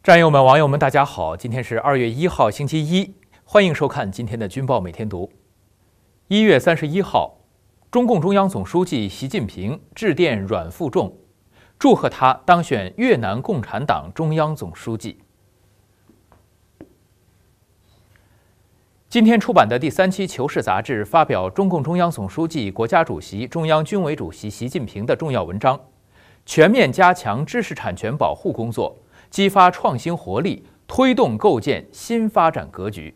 战友们、网友们，大家好！今天是2月1号，星期一，欢迎收看今天的军报每天读。1月31号，中共中央总书记习近平致电阮富仲，祝贺他当选越南共产党中央总书记。今天出版的第3期《求是》杂志发表中共中央总书记、国家主席、中央军委主席习近平的重要文章，全面加强知识产权保护工作，激发创新活力，推动构建新发展格局。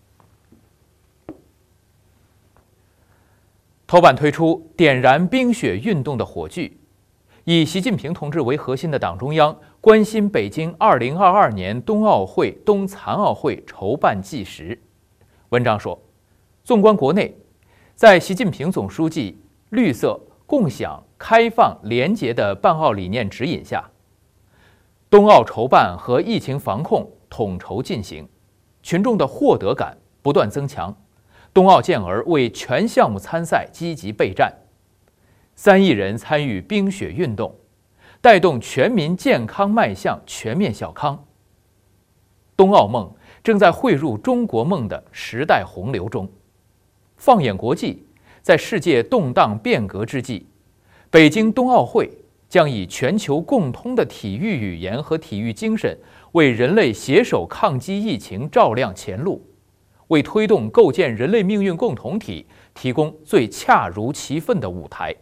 头版推出点燃冰雪运动的火炬，以习近平同志为核心的党中央关心北京2022年冬奥会、冬残奥会筹办纪实。文章说，纵观国内，在习近平总书记绿色、共享、开放、廉洁的办奥理念指引下，冬奥筹办和疫情防控统筹进行，群众的获得感不断增强，冬奥健儿为全项目参赛积极备战，3亿人参与冰雪运动，带动全民健康迈向全面小康。冬奥梦正在汇入中国梦的时代洪流中。放眼国际，在世界动荡变革之际，北京冬奥会将以全球共通的体育语言和体育精神，为人类携手抗击疫情照亮前路，为推动构建人类命运共同体提供最恰如其分的舞台。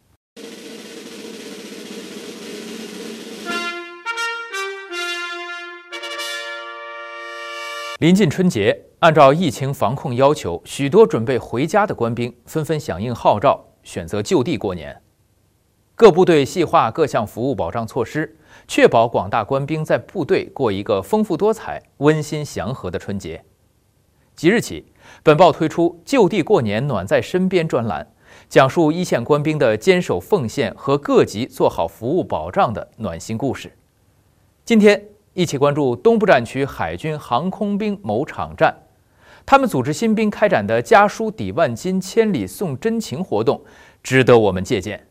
临近春节，按照疫情防控要求，许多准备回家的官兵纷纷响应号召，选择就地过年。各部队细化各项服务保障措施，确保广大官兵在部队过一个丰富多彩、温馨祥和的春节。即日起，本报推出就地过年暖在身边专栏，讲述一线官兵的坚守奉献和各级做好服务保障的暖心故事。今天一起关注东部战区海军航空兵某场站，他们组织新兵开展的家书抵万金、千里送真情活动，值得我们借鉴。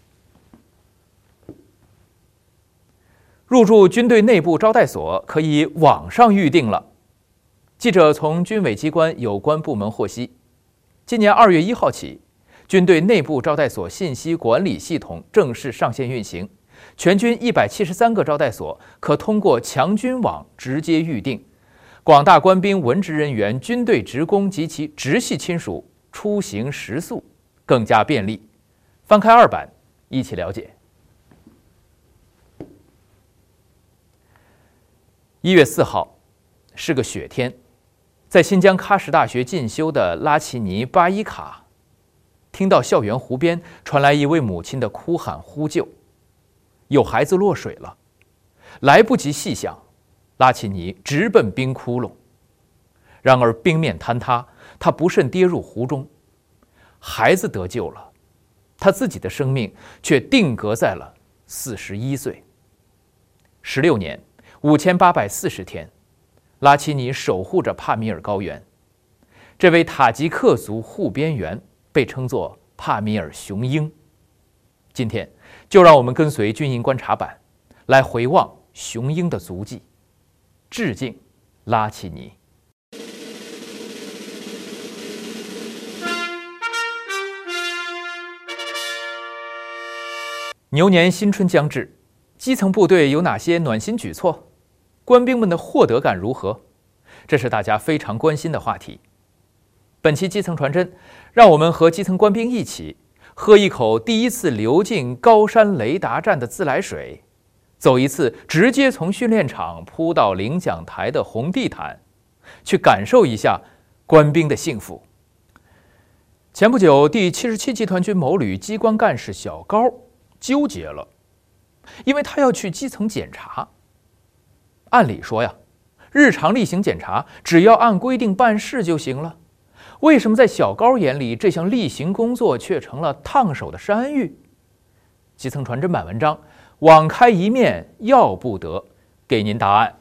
入住军队内部招待所可以网上预订了。记者从军委机关有关部门获悉，今年2月1号起，军队内部招待所信息管理系统正式上线运行，全军173个招待所可通过强军网直接预订，广大官兵、文职人员、军队职工及其直系亲属出行食宿更加便利。翻开2版，一起了解。1月4号是个雪天，在新疆喀什大学进修的拉齐尼·巴伊卡听到校园湖边传来一位母亲的哭喊呼救，有孩子落水了。来不及细想，拉齐尼直奔冰窟窿，然而冰面坍塌，他不慎跌入湖中。孩子得救了，他自己的生命却定格在了41岁。16年5840天，拉齐尼守护着帕米尔高原。这位塔吉克族护边员被称作帕米尔雄鹰。今天就让我们跟随军营观察版来回望雄鹰的足迹，致敬拉齐尼。牛年新春将至，基层部队有哪些暖心举措？官兵们的获得感如何？这是大家非常关心的话题。本期基层传真，让我们和基层官兵一起喝一口第一次流进高山雷达站的自来水，走一次直接从训练场铺到领奖台的红地毯，去感受一下官兵的幸福。前不久，第77集团军某旅机关干事小高纠结了，因为他要去基层检查。按理说呀，日常例行检查只要按规定办事就行了，为什么在小高眼里这项例行工作却成了烫手的山芋？基层传真版文章网开一面要不得，给您答案。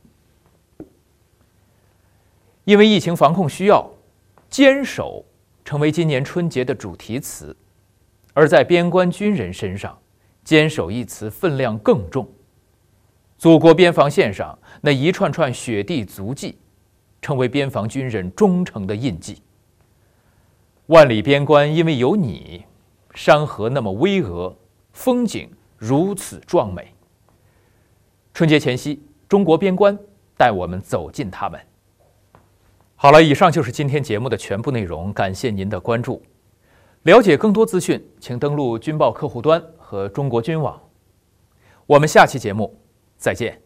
因为疫情防控需要，坚守成为今年春节的主题词，而在边关军人身上，坚守一词分量更重。 祖国边防线上那一串串血滴足迹，成为边防军人忠诚的印记。万里边关因为有你，山河那么巍峨，风景如此壮美。春节前夕，中国边关带我们走进它们。好了，以上就是今天节目的全部内容，感谢您的关注。了解更多资讯，请登录军报客户端和中国军网。我们下期节目再见。